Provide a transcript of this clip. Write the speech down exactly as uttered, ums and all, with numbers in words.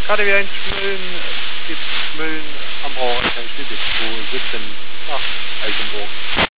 K D W eins Schmölln, jetzt Schmölln am Brauerei, Depot siebzehn nach Altenburg.